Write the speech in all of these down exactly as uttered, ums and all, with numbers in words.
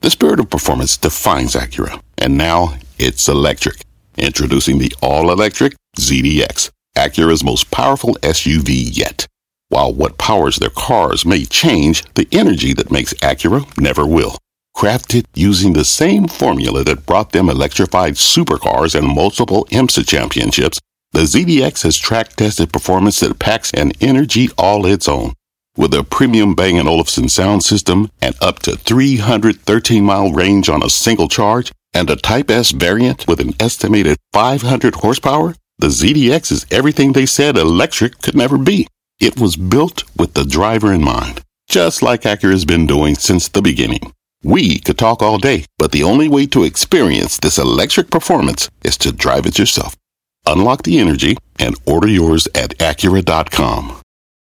The spirit of performance defines Acura, and now it's electric. Introducing the all-electric Z D X, Acura's most powerful S U V yet. While what powers their cars may change, the energy that makes Acura never will. Crafted using the same formula that brought them electrified supercars and multiple IMSA championships, the Z D X has track-tested performance that packs an energy all its own. With a premium Bang and Olufsen sound system and up to three hundred thirteen mile range on a single charge, and a Type S variant with an estimated five hundred horsepower, the Z D X is everything they said electric could never be. It was built with the driver in mind, just like Acura's been doing since the beginning. We could talk all day, but the only way to experience this electric performance is to drive it yourself. Unlock the energy and order yours at Acura dot com.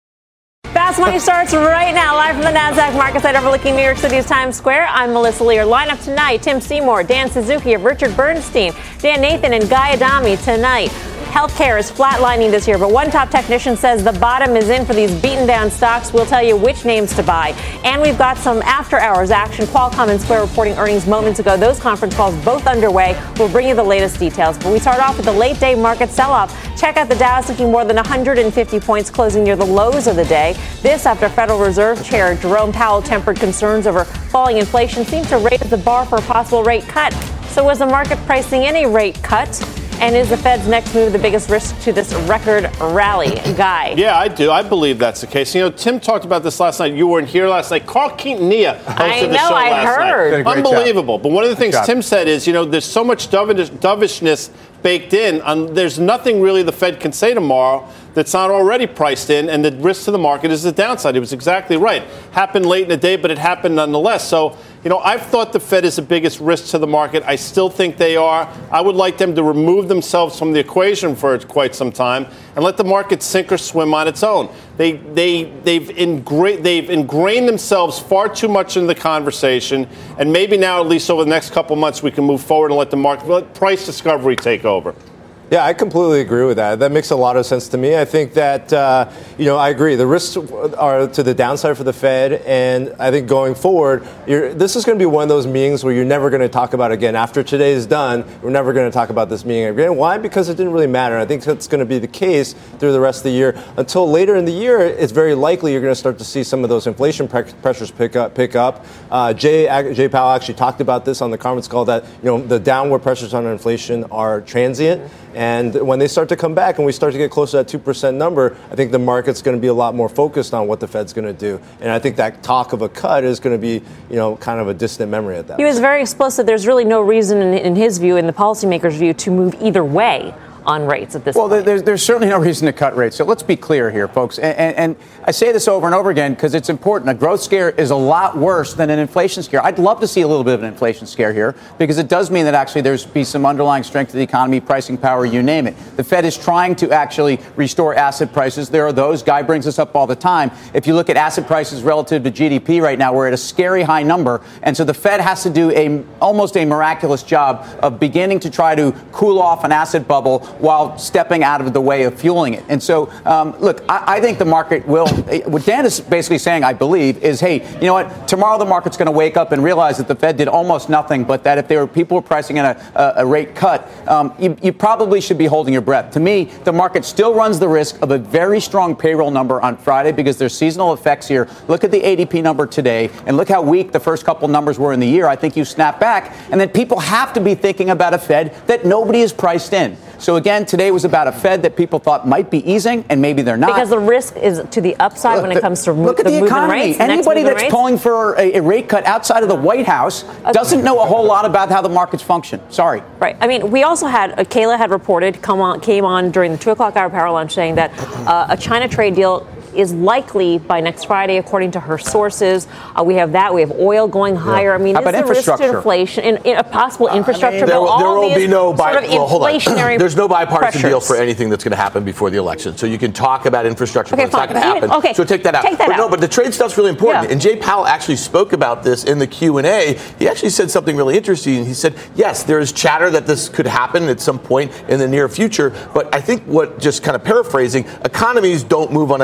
Fast Money starts right now, live from the NASDAQ market site overlooking New York City's Times Square. I'm Melissa Lear. Lineup tonight, Tim Seymour, Dan Suzuki of Richard Bernstein, Dan Nathan and Guy Adami tonight. Healthcare is flatlining this year, but one top technician says the bottom is in for these beaten down stocks. We'll tell you which names to buy. And we've got some after hours action. Qualcomm and Square reporting earnings moments ago. Those conference calls both underway. We'll bring you the latest details. But we start off with the late day market sell-off. Check out the Dow sinking more than one hundred fifty points, closing near the lows of the day. This after Federal Reserve Chair Jerome Powell tempered concerns over falling inflation seemed to raise the bar for a possible rate cut. So was the market pricing any rate cut? And is the Fed's next move the biggest risk to this record rally? Guy. Yeah, I do. I believe that's the case. You know, Tim talked about this last night. You weren't here last night. Carl Quintanilla hosted I know, the show I last heard. night. Unbelievable. Job. But one of the things Tim said is, you know, there's so much dovish, dovishness baked in. Um, there's nothing really the Fed can say tomorrow that's not already priced in, and the risk to the market is the downside. He was exactly right. Happened late in the day, but it happened nonetheless. So, you know, I've thought the Fed is the biggest risk to the market. I still think they are. I would like them to remove themselves from the equation for quite some time and let the market sink or swim on its own. They, they, they've, ingra- they've ingrained themselves far too much in the conversation, and maybe now, at least over the next couple months, we can move forward and let the market, let price discovery take over. Yeah, I completely agree with that. That makes a lot of sense to me. I think that, uh, you know, I agree. The risks are to the downside for the Fed. And I think going forward, you're, this is going to be one of those meetings where you're never going to talk about again. After today is done, we're never going to talk about this meeting again. Why? Because it didn't really matter. I think that's going to be the case through the rest of the year. Until later in the year, it's very likely you're going to start to see some of those inflation pre- pressures pick up. Pick up. Uh, Jay, Jay Powell actually talked about this on the conference call that, you know, the downward pressures on inflation are transient. And when they start to come back and we start to get close to that two percent number, I think the market's going to be a lot more focused on what the Fed's going to do. And I think that talk of a cut is going to be, you know, kind of a distant memory at that. He was very explicit. There's really no reason in, in his view, in the policymakers' view, to move either way on rates at this well, point. Well, there's, there's certainly no reason to cut rates. So let's be clear here, folks. And, and, and I say this over and over again because it's important. A growth scare is a lot worse than an inflation scare. I'd love to see a little bit of an inflation scare here because it does mean that actually there's be some underlying strength of the economy, pricing power, you name it. The Fed is trying to actually restore asset prices. There are those. Guy brings this up all the time. If you look at asset prices relative to G D P right now, we're at a scary high number. And so the Fed has to do a almost a miraculous job of beginning to try to cool off an asset bubble while stepping out of the way of fueling it. And so, um, look, I, I think the market will, what Dan is basically saying, I believe, is, hey, you know what, tomorrow the market's going to wake up and realize that the Fed did almost nothing, but that if there were people were pricing in a, a, a rate cut, um, you, you probably should be holding your breath. To me, the market still runs the risk of a very strong payroll number on Friday because there's seasonal effects here. Look at the A D P number today, and look how weak the first couple numbers were in the year. I think you snap back, and then people have to be thinking about a Fed that nobody is priced in. So again, today was about a Fed that people thought might be easing, and maybe they're not. Because the risk is to the upside look, when it comes to mo- look at the, the economy. Rates, Anybody the that's rates? pulling for a, a rate cut outside of the White House okay. doesn't know a whole lot about how the markets function. Sorry. Right. I mean, we also had, uh, Kayla had reported, come on, came on during the two o'clock hour power lunch saying that uh, a China trade deal is likely by next Friday, according to her sources. Uh, we have that. We have oil going higher. Yeah. I mean, How is the risk to inflation, in, in a possible infrastructure uh, I mean, bill? There, there will be no bi- sort of well, hold on. inflationary There's no bipartisan pressures. deal for anything that's going to happen before the election. So you can talk about infrastructure, okay, but it's fine. not going to happen. Okay. So take that out. Take that but out. No, but the trade stuff's really important. Yeah. And Jay Powell actually spoke about this in the Q and A. He actually said something really interesting. He said, yes, there is chatter that this could happen at some point in the near future. But I think what, just kind of paraphrasing, economies don't move on a dime.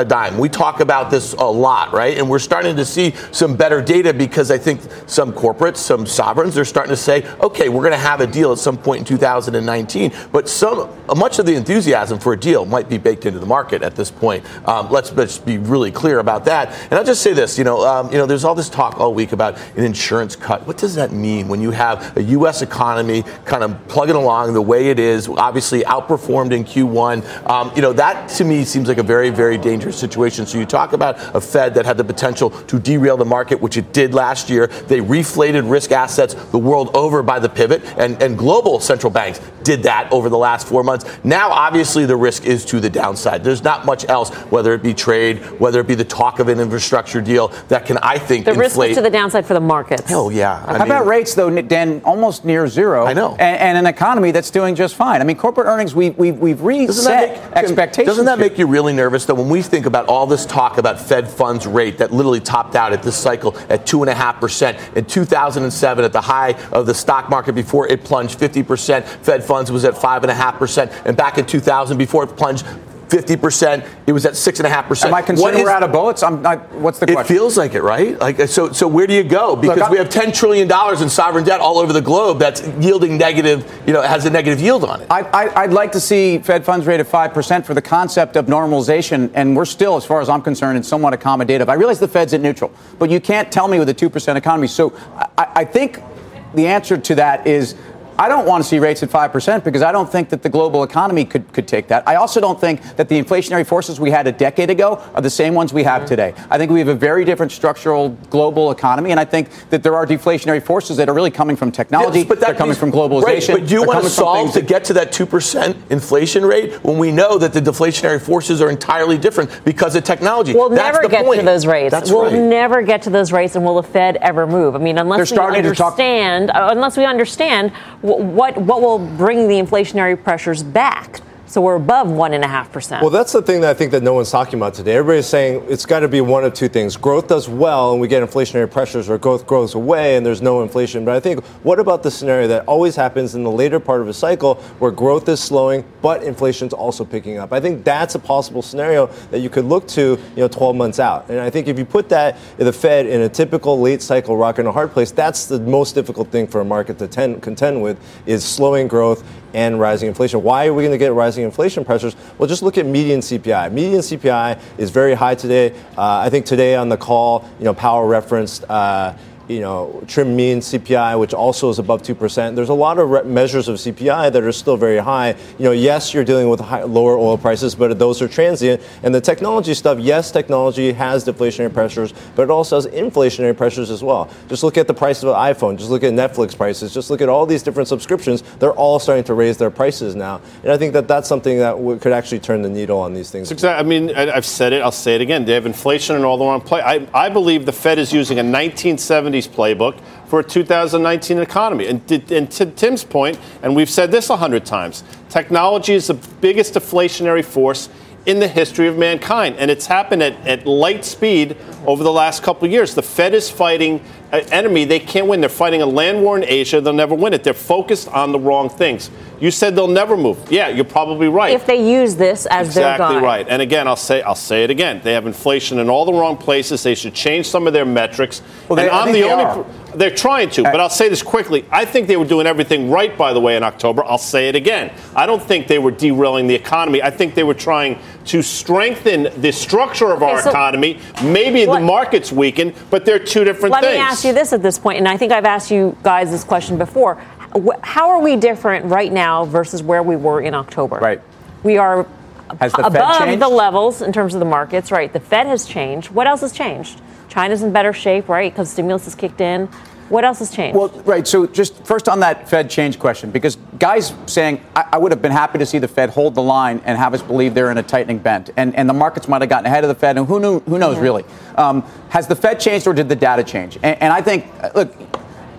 we talk about this a lot, right? And we're starting to see some better data because I think some corporates, some sovereigns, they're starting to say, okay, we're going to have a deal at some point in two thousand nineteen. But some, much of the enthusiasm for a deal might be baked into the market at this point. Um, let's, let's be really clear about that. And I'll just say this, you know, um, you know, there's all this talk all week about an insurance cut. What does that mean when you have a U S economy kind of plugging along the way it is, obviously outperformed in Q one? Um, you know, that to me seems like a very, very dangerous situation. So you talk about a Fed that had the potential to derail the market, which it did last year. They reflated risk assets the world over by the pivot, and, and global central banks did that over the last four months. Now, obviously, the risk is to the downside. There's not much else, whether it be trade, whether it be the talk of an infrastructure deal, that can, I think, the inflate. risk is to the downside for the markets. Hell yeah. I How mean, about rates, though, Dan, almost near zero? I know. And, and an economy that's doing just fine. I mean, corporate earnings, we, we, we've reset make, expectations. Doesn't that make you really nervous, though, when we think about all this talk about Fed funds rate that literally topped out at this cycle at two point five percent in two thousand seven at the high of the stock market before it plunged fifty percent. Fed funds was at five point five percent. And back in two thousand, before it plunged fifty percent, it was at six point five percent. Am I concerned we're out of bullets? I'm not, what's the question? It feels like it, right? Like, so, so where do you go? Because Look, we have ten trillion dollars in sovereign debt all over the globe that's yielding negative, you know, has a negative yield on it. I, I, I'd like to see Fed funds rate at five percent for the concept of normalization, and we're still, as far as I'm concerned, somewhat accommodative. I realize the Fed's at neutral, but you can't tell me with a two percent economy. So I, I think the answer to that is I don't want to see rates at five percent because I don't think that the global economy could, could take that. I also don't think that the inflationary forces we had a decade ago are the same ones we have today. I think we have a very different structural global economy, and I think that there are deflationary forces that are really coming from technology, yes, but that they're coming means, from globalization. Right, but do you want to solve to get to that two percent inflation rate when we know that the deflationary forces are entirely different because of technology? We'll That's never get point. to those rates. That's we'll right. never get to those rates, and will the Fed ever move? I mean, unless we understand, uh, unless we understand what what will bring the inflationary pressures back. So we're above one and a half percent. Well, that's the thing that I think that no one's talking about today. Everybody's saying it's got to be one of two things. Growth does well and we get inflationary pressures, or growth grows away and there's no inflation. But I think, what about the scenario that always happens in the later part of a cycle where growth is slowing, but inflation's also picking up? I think that's a possible scenario that you could look to, you know, twelve months out. And I think if you put that in the Fed in a typical late cycle rock in a hard place, that's the most difficult thing for a market to tend, contend with, is slowing growth and rising inflation. Why are we going to get rising inflation pressures? Well, just look at median C P I. Median C P I is very high today. Uh, I think today on the call, you know, Powell referenced, uh, you know, trim mean C P I, which also is above two percent. There's a lot of re- measures of C P I that are still very high. You know, yes, you're dealing with high, lower oil prices, but those are transient. And the technology stuff, yes, technology has deflationary pressures, but it also has inflationary pressures as well. Just look at the price of an iPhone. Just look at Netflix prices. Just look at all these different subscriptions. They're all starting to raise their prices now. And I think that that's something that w- could actually turn the needle on these things. Exactly. I mean, I, I've said it. I'll say it again. They have inflation in all the wrong place. I, I believe the Fed is using a nineteen seventies playbook for a two thousand nineteen economy. And, and to Tim's point, and we've said this a hundred times, technology is the biggest deflationary force in the history of mankind. And it's happened at, at light speed over the last couple of years. The Fed is fighting an enemy they can't win. They're fighting a land war in Asia. They'll never win it. They're focused on the wrong things. You said they'll never move. Yeah, you're probably right. If they use this as exactly their guide. Exactly right. And again, I'll say I'll say it again. They have inflation in all the wrong places. They should change some of their metrics. Well, and they, I'm the they only. are. They're trying to, but I'll say this quickly. I think they were doing everything right, by the way, in October. I'll say it again. I don't think they were derailing the economy. I think they were trying to strengthen the structure of okay, our so economy. Maybe what, the market's weakened, but they're two different let things. Let me ask you this at this point, and I think I've asked you guys this question before. How are we different right now versus where we were in October? Right. We are Has the above Fed changed? the levels in terms of the markets, right? The Fed has changed. What else has changed? China's in better shape, right? Because stimulus has kicked in. What else has changed? Well, right. So just first on that Fed change question, because guys saying I, I would have been happy to see the Fed hold the line and have us believe they're in a tightening bent, and and the markets might have gotten ahead of the Fed, and who knew? Who knows, yeah. really? Um, has the Fed changed, or did the data change? And, and I think, look,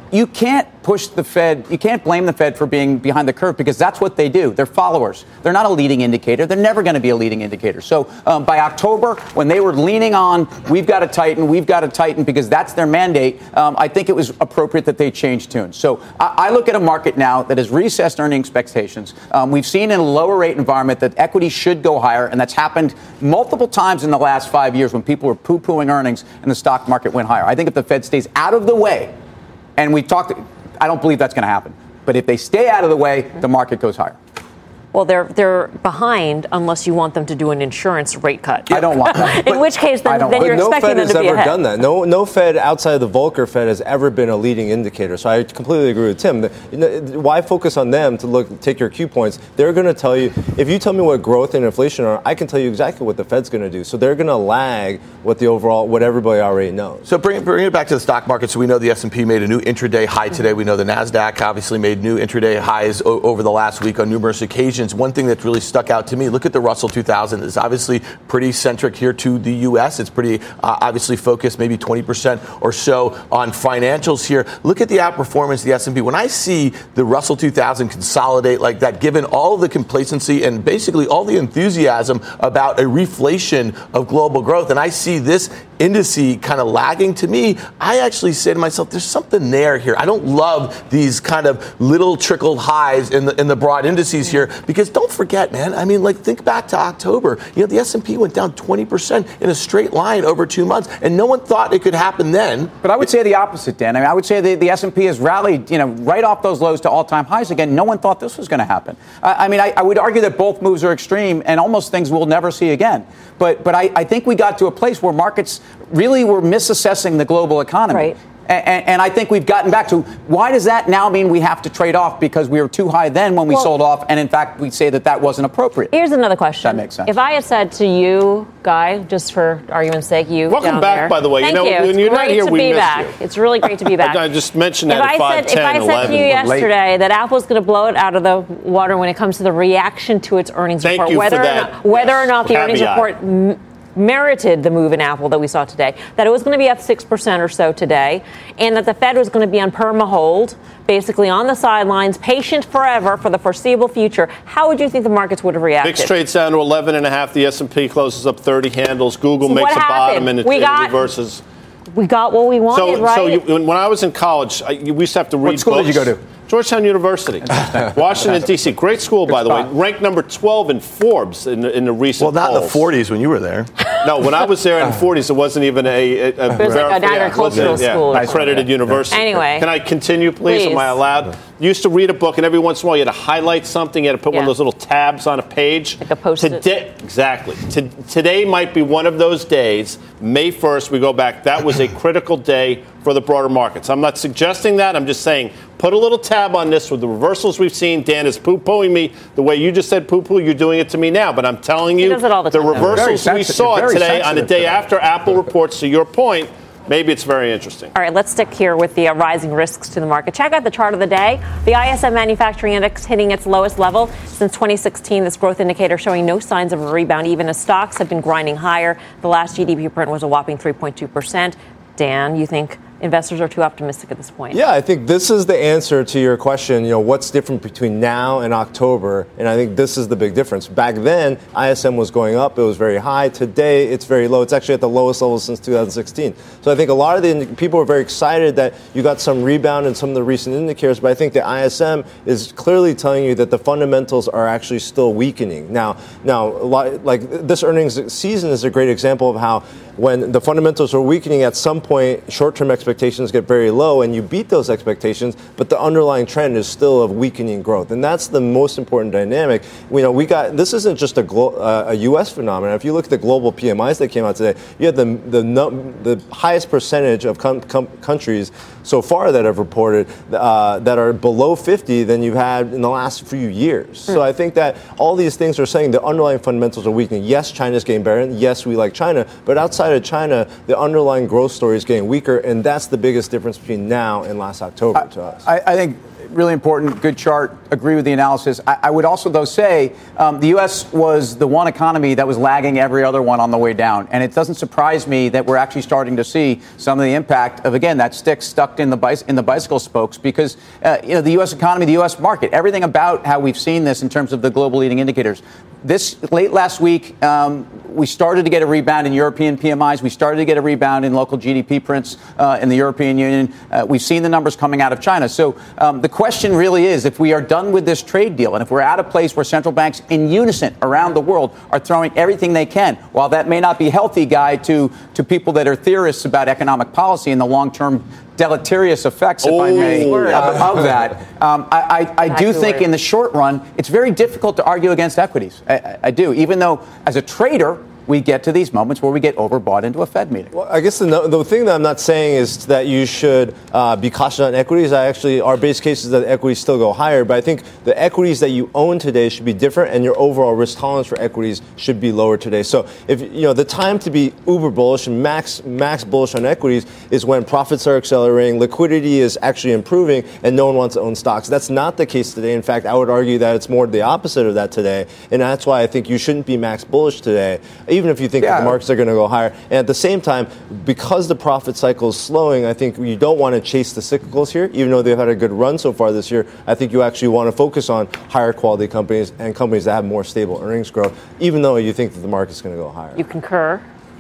you can't push the Fed, you can't blame the Fed for being behind the curve because that's what they do. They're followers. They're not a leading indicator. They're never going to be a leading indicator. So um, by October, when they were leaning on, we've got to tighten, we've got to tighten because that's their mandate, um, I think it was appropriate that they change tune. So I, I look at a market now that has recessed earning expectations. Um, we've seen in a lower rate environment that equity should go higher, and that's happened multiple times in the last five years when people were poo-pooing earnings and the stock market went higher. I think if the Fed stays out of the way, and we've talked, I don't believe that's going to happen. But if they stay out of the way, the market goes higher. Well, they're they're behind unless you want them to do an insurance rate cut. I don't want that. In which case, then, then you're no expecting Fed them to has be ever ahead. done that. No, no Fed outside of the Volcker Fed has ever been a leading indicator. So I completely agree with Tim. The, you know, why focus on them to look take your Q points? They're going to tell you. If you tell me what growth and inflation are, I can tell you exactly what the Fed's going to do. So they're going to lag what the overall what everybody already knows. So bring, bring it back to the stock market. So we know the S and P made a new intraday high today. We know the NASDAQ obviously made new intraday highs o- over the last week on numerous occasions. One thing that's really stuck out to me, look at the Russell two thousand. It's obviously pretty centric here to the U S. It's pretty uh, obviously focused maybe twenty percent or so on financials here. Look at the outperformance of the S and P. When I see the Russell two thousand consolidate like that, given all the complacency and basically all the enthusiasm about a reflation of global growth, and I see this indice kind of lagging, to me, I actually say to myself, there's something there here. I don't love these kind of little trickled highs in the in the broad indices here, because don't forget, man, I mean, like, think back to October. You know, the S and P went down twenty percent in a straight line over two months, and no one thought it could happen then. But I would say the opposite, Dan. I mean, I would say the, the S and P has rallied, you know, right off those lows to all-time highs again. No one thought this was going to happen. I, I mean, I, I would argue that both moves are extreme and almost things we'll never see again. But but I, I think we got to a place where markets really were misassessing the global economy. Right. And, and I think we've gotten back to, why does that now mean we have to trade off because we were too high then when we well, sold off, and in fact we say that that wasn't appropriate? Here's another question. That makes sense. If I had said to you, Guy, just for argument's sake, you welcome down back, there, by the way. Thank you know, you. When it's you're great not here, to we be miss back. you. It's really great to be back. I just mentioned that if at I five, said, ten, if I said eleven. to you yesterday that Apple's going to blow it out of the water when it comes to the reaction to its earnings Thank report, you whether for or that. not, whether yes. or not the Caveat. earnings report m- merited the move in Apple that we saw today, that it was going to be up six percent or so today, and that the Fed was going to be on perma hold, basically on the sidelines, patient forever for the foreseeable future, how would you think the markets would have reacted? VIX trades down to eleven and a half. The S and P closes up thirty handles. Google so makes a bottom and it, we it got, reverses. We got what we wanted, so, right? So you, when I was in college, I, we used to have to read What school books. did you go to? Georgetown University, Washington, D C Great school, Good by the spot. way. Ranked number twelve in Forbes in the, in the recent Well, not polls. in the forties when you were there. No, when I was there in the forties, it wasn't even a, a, a, It was like an agricultural yeah, school. Yeah, accredited university. Anyway. Can I continue, please? Please. Am I allowed? You used to read a book, and every once in a while you had to highlight something. You had to put Yeah. one of those little tabs on a page. Like a Post-it. Today, exactly. To, today might be one of those days. May first, we go back. That was a critical day for the broader markets. I'm not suggesting that. I'm just saying put a little tab on this with the reversals we've seen. Dan is poo-pooing me the way you just said poo-poo. You're doing it to me now. But I'm telling you, does it all the the time. reversals Very we sensitive- saw very today on the sensitive day today. after Apple reports, to your point, maybe it's very interesting. All right, let's stick here with the uh, rising risks to the market. Check out the chart of the day. The I S M Manufacturing Index hitting its lowest level since twenty sixteen. This growth indicator showing no signs of a rebound, even as stocks have been grinding higher. The last G D P print was a whopping three point two percent. Dan, you think investors are too optimistic at this point? Yeah, I think this is the answer to your question, you know, what's different between now and October? And I think this is the big difference. Back then, I S M was going up. It was very high. Today, it's very low. It's actually at the lowest level since two thousand sixteen. So I think a lot of the people are very excited that you got some rebound in some of the recent indicators, but I think the I S M is clearly telling you that the fundamentals are actually still weakening. Now, now, a lot, like this earnings season is a great example of how when the fundamentals are weakening, at some point, short-term expectations get very low and you beat those expectations, but the underlying trend is still of weakening growth. And that's the most important dynamic. You know, we got, this isn't just a, glo- uh, a U S phenomenon. If you look at the global P M Is that came out today, you had the the, num- the highest percentage of com- com- countries so far that have reported uh, that are below fifty than you've had in the last few years. Mm. So I think that all these things are saying the underlying fundamentals are weakening. Yes, China's getting better, and yes, we like China, but outside of China, the underlying growth story is getting weaker, and that's the biggest difference between now and last October I, to us. I, I think really important, good chart. Agree with the analysis. I, I would also, though, say um, the U S was the one economy that was lagging every other one on the way down. And it doesn't surprise me that we're actually starting to see some of the impact of, again, that stick stuck in the, bicy- in the bicycle spokes because, uh, you know, the U S economy, the U S market, everything about how we've seen this in terms of the global leading indicators. This late last week, um, we started to get a rebound in European P M Is. We started to get a rebound in local G D P prints uh, in the European Union. Uh, we've seen the numbers coming out of China. So um, the question really is, if we are done with this trade deal and if we're at a place where central banks in unison around the world are throwing everything they can, while that may not be healthy, Guy, to, to people that are theorists about economic policy and the long-term deleterious effects, if oh, I may, uh, of that. Um, I, I, I do think in the short run, it's very difficult to argue against equities. I, I do, even though as a trader, we get to these moments where we get overbought into a Fed meeting. Well, I guess the, the thing that I'm not saying is that you should uh, be cautious on equities. I actually, our base case is that equities still go higher, but I think the equities that you own today should be different, and your overall risk tolerance for equities should be lower today. So, if you know, the time to be uber bullish and max max bullish on equities is when profits are accelerating, liquidity is actually improving, and no one wants to own stocks. That's not the case today. In fact, I would argue that it's more the opposite of that today, and that's why I think you shouldn't be max bullish today, even if you think yeah. that the markets are going to go higher. And at the same time, because the profit cycle is slowing, I think you don't want to chase the cyclicals here, even though they've had a good run so far this year. I think you actually want to focus on higher quality companies and companies that have more stable earnings growth, even though you think that the market's going to go higher. You concur?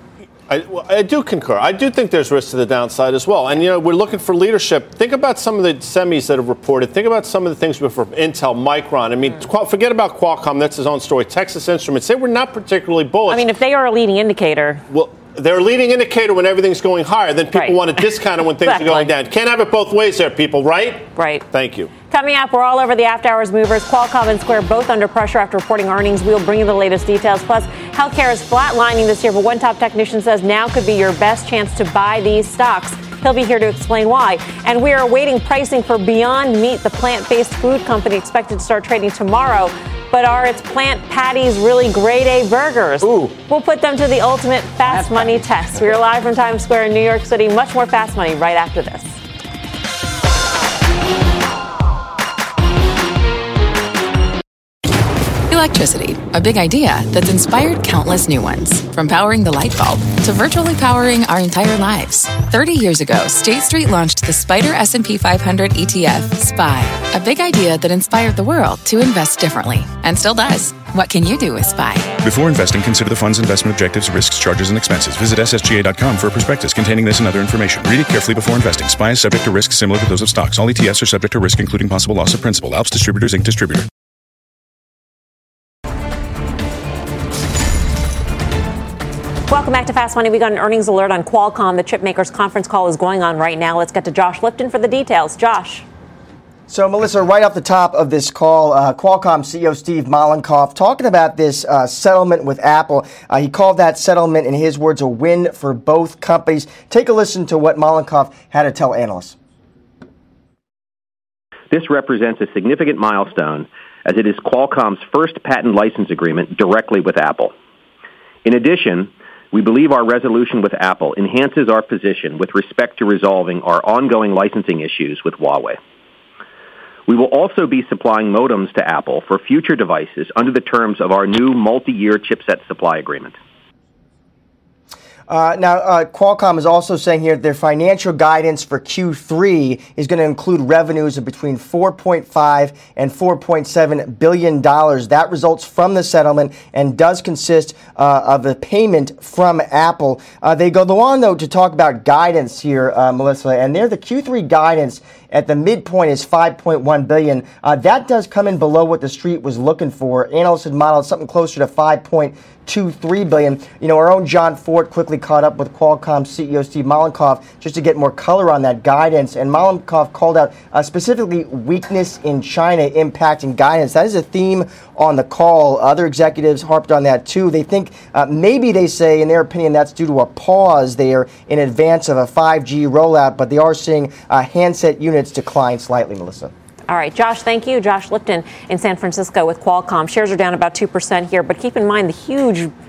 I, well, I do concur. I do think there's risk to the downside as well. And, you know, we're looking for leadership. Think about some of the semis that have reported. Think about some of the things from Intel, Micron. I mean, mm. forget about Qualcomm. That's his own story. Texas Instruments. They were not particularly bullish. I mean, if they are a leading indicator. Well, they're a leading indicator when everything's going higher. Then people right. want to discount it when things exactly. are going down. Can't have it both ways there, people, right? Right. Thank you. Coming up, we're all over the after-hours movers. Qualcomm and Square both under pressure after reporting earnings. We'll bring you the latest details. Plus, healthcare is flatlining this year, but one top technician says now could be your best chance to buy these stocks. He'll be here to explain why. And we are awaiting pricing for Beyond Meat, the plant-based food company expected to start trading tomorrow. But are its plant patties really grade A burgers? Ooh. We'll put them to the ultimate fast money test. We are live from Times Square in New York City. Much more fast money right after this. Electricity, a big idea that's inspired countless new ones. From powering the light bulb to virtually powering our entire lives. thirty years ago, State Street launched the Spider S and P five hundred E T F, S P Y, a big idea that inspired the world to invest differently, and still does. What can you do with S P Y? Before investing, consider the fund's investment objectives, risks, charges, and expenses. Visit S S G A dot com for a prospectus containing this and other information. Read it carefully before investing. S P Y is subject to risks similar to those of stocks. All E T Fs are subject to risk, including possible loss of principal. Alps Distributors, Incorporated distributor. Welcome back to Fast Money. We got an earnings alert on Qualcomm. The chip maker's conference call is going on right now. Let's get to Josh Lipton for the details. Josh. So, Melissa, right off the top of this call, uh, Qualcomm C E O Steve Mollenkopf talking about this uh, settlement with Apple. Uh, he called that settlement, in his words, a win for both companies. Take a listen to what Mollenkopf had to tell analysts. This represents a significant milestone, as it is Qualcomm's first patent license agreement directly with Apple. In addition, we believe our resolution with Apple enhances our position with respect to resolving our ongoing licensing issues with Huawei. We will also be supplying modems to Apple for future devices under the terms of our new multi-year chipset supply agreement. Uh, now, uh, Qualcomm is also saying here that their financial guidance for Q three is going to include revenues of between four point five and four point seven billion dollars. That results from the settlement and does consist uh, of a payment from Apple. Uh, they go on, though, to talk about guidance here, uh, Melissa, and there the Q three guidance at the midpoint is five point one billion dollars. Uh, that does come in below what the street was looking for. Analysts had modeled something closer to five point two three billion dollars. You know, our own John Ford quickly caught up with Qualcomm C E O Steve Mollenkopf just to get more color on that guidance. And Mollenkopf called out uh, specifically weakness in China impacting guidance. That is a theme on the call. Other executives harped on that too. They think uh, maybe they say, in their opinion, that's due to a pause there in advance of a five G rollout, but they are seeing uh, handset units decline slightly, Melissa. All right, Josh, thank you. Josh Lipton in San Francisco with Qualcomm. Shares are down about two percent here, but keep in mind the huge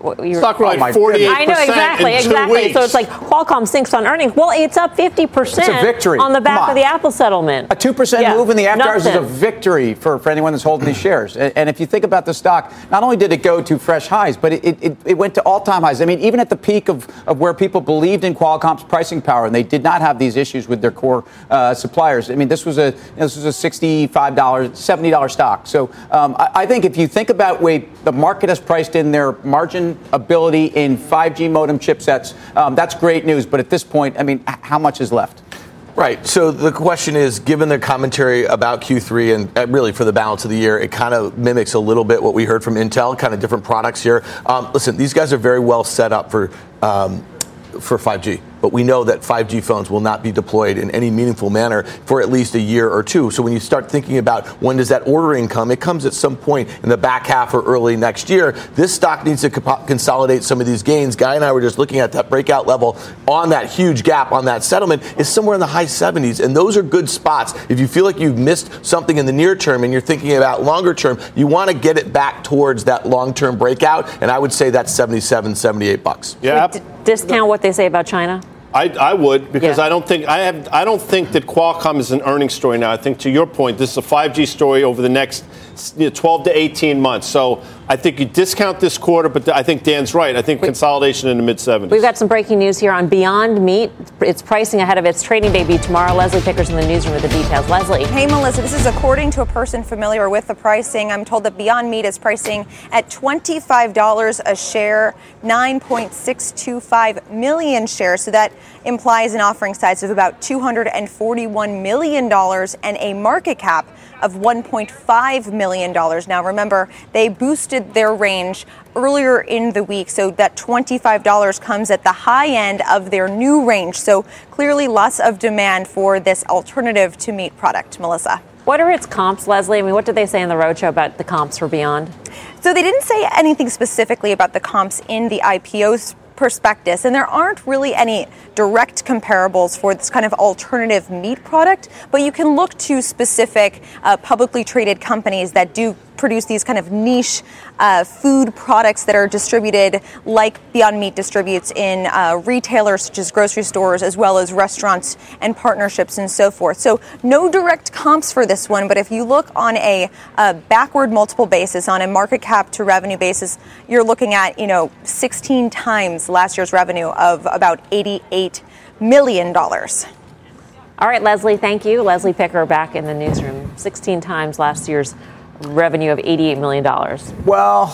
you're, stock like oh forty-eight percent. I know exactly, in two exactly. weeks. So it's like Qualcomm sinks on earnings. Well, it's up fifty percent. It's a victory. On the back on. of the Apple settlement. A two percent yeah, move in the after hours is a nothing. victory for, for anyone that's holding these shares. And, and if you think about the stock, not only did it go to fresh highs, but it, it, it went to all-time highs. I mean, even at the peak of, of where people believed in Qualcomm's pricing power, and they did not have these issues with their core uh, suppliers. I mean, this was a you know, this was a sixty-five dollars, seventy dollars stock. So um, I, I think if you think about way the market has priced in their margin ability in five G modem chipsets, um, that's great news. But at this point, I mean, how much is left? Right. So the question is, given their commentary about Q three and really for the balance of the year, it kind of mimics a little bit what we heard from Intel, kind of different products here. Um, listen, these guys are very well set up for um, for five G. But we know that five G phones will not be deployed in any meaningful manner for at least a year or two. So when you start thinking about when does that ordering come, it comes at some point in the back half or early next year. This stock needs to co- consolidate some of these gains. Guy and I were just looking at that breakout level on that huge gap on that settlement is somewhere in the high seventies. And those are good spots. If you feel like you've missed something in the near term and you're thinking about longer term, you want to get it back towards that long-term breakout. And I would say that's seventy-seven, seventy-eight bucks. Yeah. D- discount what they say about China? I, I would because Yeah. I don't think I have I don't think that Qualcomm is an earnings story now. I think to your point, this is a five G story over the next you know, twelve to eighteen months. So I think you discount this quarter, but I think Dan's right. I think consolidation in the mid seventies. We've got some breaking news here on Beyond Meat. It's pricing ahead of its trading debut tomorrow. Leslie Picker's in the newsroom with the details. Leslie. Hey, Melissa, this is according to a person familiar with the pricing. I'm told that Beyond Meat is pricing at twenty-five dollars a share, nine point six two five million shares. So that implies an offering size of about two hundred forty-one million dollars and a market cap of one point five million dollars. Now, remember, they boosted their range earlier in the week, so that twenty-five dollars comes at the high end of their new range. So clearly lots of demand for this alternative to meat product. Melissa. What are its comps, Leslie? I mean, what did they say in the roadshow about the comps for Beyond? So they didn't say anything specifically about the comps in the I P O's prospectus, and there aren't really any direct comparables for this kind of alternative meat product, but you can look to specific uh, publicly traded companies that do produce these kind of niche uh, food products that are distributed like Beyond Meat distributes in uh, retailers such as grocery stores, as well as restaurants and partnerships and so forth. So no direct comps for this one, but if you look on a, a backward multiple basis, on a market cap to revenue basis, you're looking at, you know, sixteen times last year's revenue of about eighty-eight million dollars. All right, Leslie, thank you. Leslie Picker back in the newsroom. sixteen times last year's revenue of eighty-eight million dollars. Well,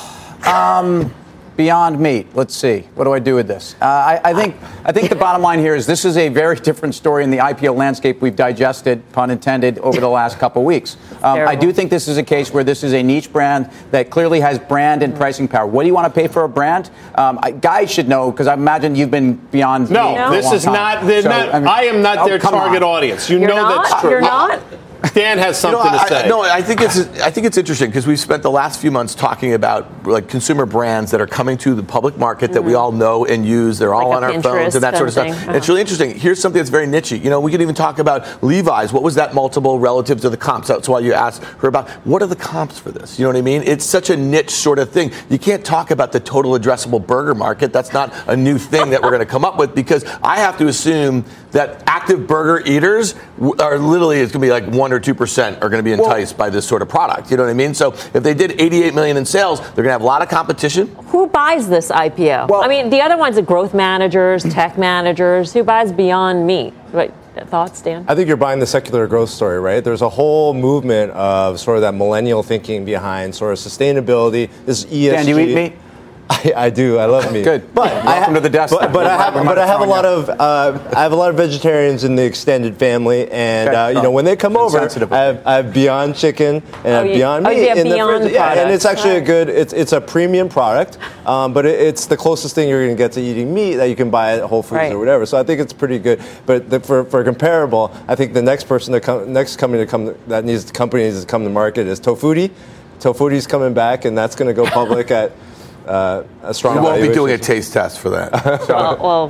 um, Beyond Meat. Let's see. What do I do with this? Uh, I, I think I think the bottom line here is this is a very different story in the I P O landscape we've digested, pun intended, over the last couple of weeks. Um, I do think this is a case where this is a niche brand that clearly has brand and pricing power. What do you want to pay for a brand? Um, I, guys should know, because I imagine you've been Beyond no, Meat for a this long is time. not. They're So, not I, mean, I am not oh, their come target on. audience. You You're know not? that's true. You're not? Dan has something you know, to say. I, no, I think it's I think it's interesting because we've spent the last few months talking about like consumer brands that are coming to the public market mm-hmm. that we all know and use. They're all like on our Pinterest phones and that sort of stuff. Uh-huh. It's really interesting. Here's something that's very nichey. You know, we could even talk about Levi's. What was that multiple relative to the comps? That's why you asked her about what are the comps for this. You know what I mean? It's such a niche sort of thing. You can't talk about the total addressable burger market. That's not a new thing that we're going to come up with, because I have to assume that active burger eaters are literally, it's going to be like one or two percent are going to be enticed well, by this sort of product. You know what I mean? So if they did eighty-eight million in sales, they're going to have a lot of competition. Who buys this I P O? Well, I mean, the other ones are growth managers, tech managers. Who buys Beyond Meat? What thoughts, Dan? I think you're buying the secular growth story, right? There's a whole movement of sort of that millennial thinking behind sort of sustainability. This is E S G. Dan, do you eat meat? I, I do. I love meat. Good. But Welcome I ha- to the desk. But, but I have, but I have a lot of, uh, I have a lot of vegetarians in the extended family, and okay. uh, you know, when they come over, I have, I have Beyond Chicken and oh, I have you, Beyond oh, Meat you have in Beyond the fridge. Yeah, and it's actually right. a good. It's it's a premium product, um, but it, it's the closest thing you're going to get to eating meat that you can buy at Whole Foods right. or whatever. So I think it's pretty good. But the, for for comparable, I think the next person to come, next company to come that needs the company needs to come to market is Tofutti. Tofutti's coming back, and that's going to go public at. Uh, a strong we won't be doing a valuation. taste test for that. well, well,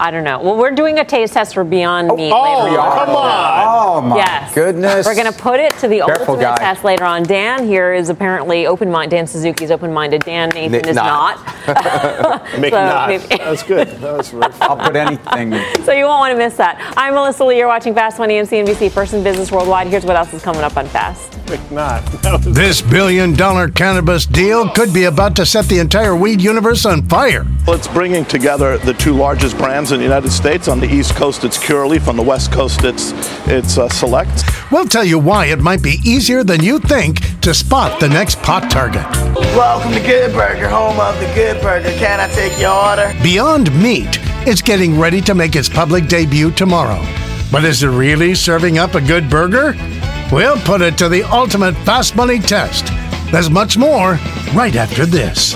I don't know. Well, we're doing a taste test for Beyond oh, Meat oh, later on. Come on. Oh, my yes. goodness. We're going to put it to the Careful, ultimate guy. test later on. Dan here is apparently open-minded. Dan Suzuki is open-minded. Dan Nathan Nick is not. not. Make So not. maybe- That was good. That was really fun. I'll put anything. So you won't want to miss that. I'm Melissa Lee. You're watching Fast Money on C N B C, First in Business Worldwide. Here's what else is coming up on Fast. Make not. This billion-dollar cannabis deal could be about to set the entire weed universe on fire. Well, it's bringing together the two largest brands in the United States. On the East Coast, it's Curaleaf. On the West Coast, it's it's uh, Select. We'll tell you why it might be easier than you think to spot the next pot target. Welcome to Good Burger, home of the Good Burger. Can I take your order? Beyond Meat is getting ready to make its public debut tomorrow. But is it really serving up a good burger? We'll put it to the ultimate fast money test. There's much more right after this.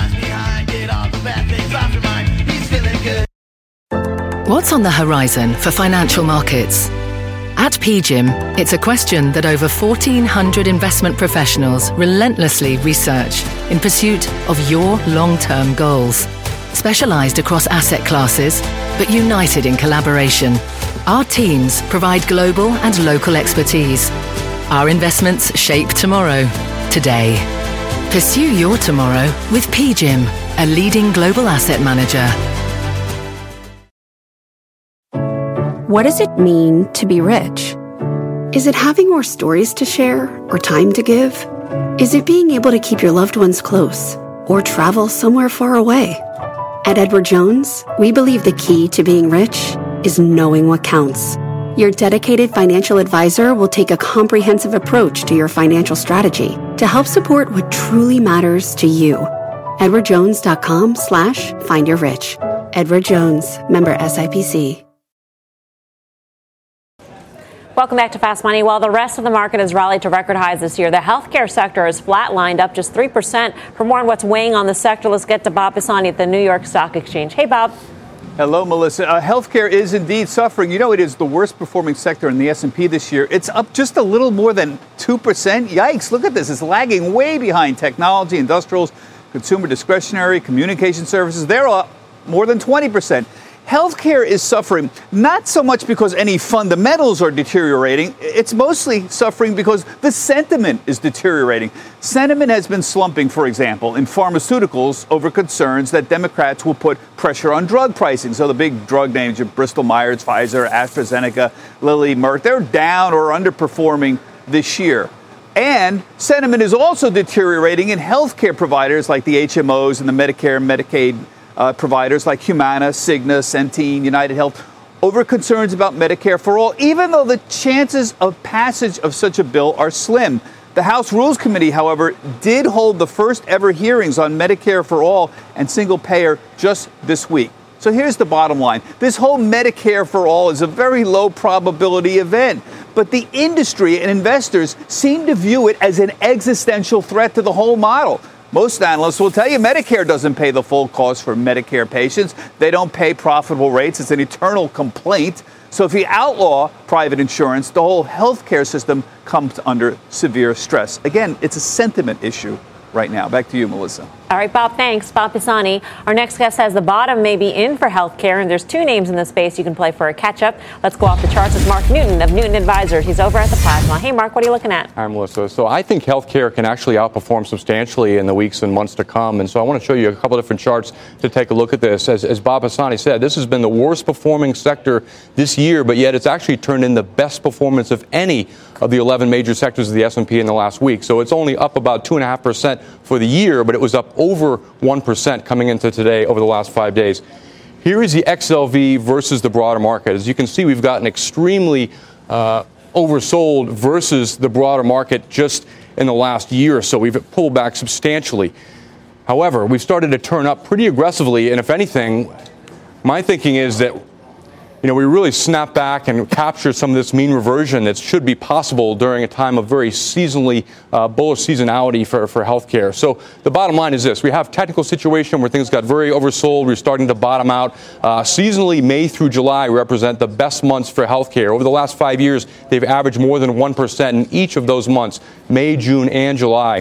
What's on the horizon for financial markets? At P G I M, it's a question that over fourteen hundred investment professionals relentlessly research in pursuit of your long-term goals. Specialized across asset classes, but united in collaboration, our teams provide global and local expertise. Our investments shape tomorrow, today. Pursue your tomorrow with P G I M, a leading global asset manager. What does it mean to be rich? Is it having more stories to share or time to give? Is it being able to keep your loved ones close or travel somewhere far away? At Edward Jones, we believe the key to being rich is knowing what counts. Your dedicated financial advisor will take a comprehensive approach to your financial strategy to help support what truly matters to you. edwardjones.com slash find your rich. Edward Jones, member S I P C. Welcome back to Fast Money. While the rest of the market has rallied to record highs this year, the healthcare sector is flatlined, up just three percent. For more on what's weighing on the sector, let's get to Bob Pisani at the New York Stock Exchange. Hey, Bob. Hello, Melissa. Uh, healthcare is indeed suffering. You know, it is the worst performing sector in the S and P this year. It's up just a little more than two percent. Yikes, look at this. It's lagging way behind technology, industrials, consumer discretionary, communication services. They're up more than twenty percent. Healthcare is suffering, not so much because any fundamentals are deteriorating. It's mostly suffering because the sentiment is deteriorating. Sentiment has been slumping, for example, in pharmaceuticals over concerns that Democrats will put pressure on drug pricing. So the big drug names, your Bristol Myers, Pfizer, AstraZeneca, Lilly, Merck, they're down or underperforming this year. And sentiment is also deteriorating in healthcare providers like the H M Os and the Medicare and Medicaid Uh, providers like Humana, Cigna, Centene, United Health, over concerns about Medicare for All, even though the chances of passage of such a bill are slim. The House Rules Committee, however, did hold the first ever hearings on Medicare for All and single payer just this week. So here's the bottom line. This whole Medicare for All is a very low probability event, but the industry and investors seem to view it as an existential threat to the whole model. Most analysts will tell you Medicare doesn't pay the full cost for Medicare patients. They don't pay profitable rates. It's an eternal complaint. So if you outlaw private insurance, the whole healthcare system comes under severe stress. Again, it's a sentiment issue right now. Back to you, Melissa. All right, Bob, thanks. Bob Pisani. Our next guest says the bottom may be in for healthcare, and there's two names in the space you can play for a catch-up. Let's go off the charts with Mark Newton of Newton Advisors. He's over at the Plasma. Hey, Mark, what are you looking at? Hi, Melissa. So I think healthcare can actually outperform substantially in the weeks and months to come. And so I want to show you a couple of different charts to take a look at this. As, as Bob Pisani said, this has been the worst performing sector this year, but yet it's actually turned in the best performance of any of the eleven major sectors of the S and P in the last week. So it's only up about two point five percent for the year, but it was up over one percent coming into today over the last five days. Here is the X L V versus the broader market. As you can see, we've gotten extremely uh, oversold versus the broader market just in the last year or so. We've pulled back substantially. However, we've started to turn up pretty aggressively, and if anything, my thinking is that you know, we really snap back and capture some of this mean reversion that should be possible during a time of very seasonally uh, bullish seasonality for, for healthcare. So the bottom line is this. We have technical situation where things got very oversold. We're starting to bottom out. Uh, seasonally, May through July represent the best months for healthcare. Over the last five years, they've averaged more than one percent in each of those months, May, June, and July.